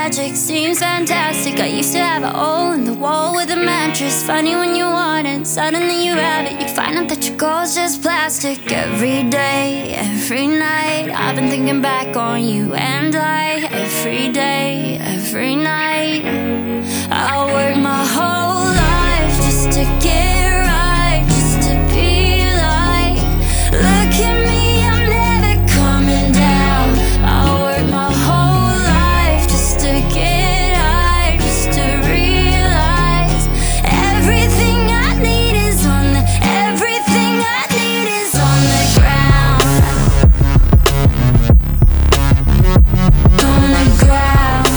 magic, seems fantastic. I used to have a hole in the wall with a mattress. Funny when you want it, suddenly you have it. You find out that your goal's just plastic. Every day, every night, I've been thinking back on you and I. Every day, every night, I work my whole life just to get right, just to be like, look at me, I'm never coming down. I work my whole life just to get high, just to realize everything I need is on the, everything I need is on the ground. On the ground.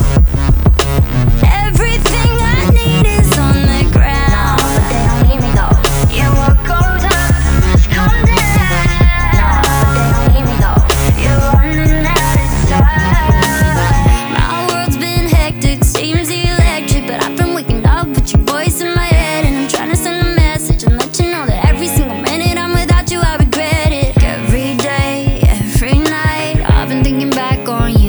Everything I need is on the ground. No, but they don't need me though. Yeah, what goes up must come down. No, but they don't need me though. You're running out of time. My world's been hectic, seems electric, but I've been waking up with your voice in my head, and I'm trying to send a message and let you know that every single minute I'm without you, I regret it. Every day, every night, I've been thinking back on you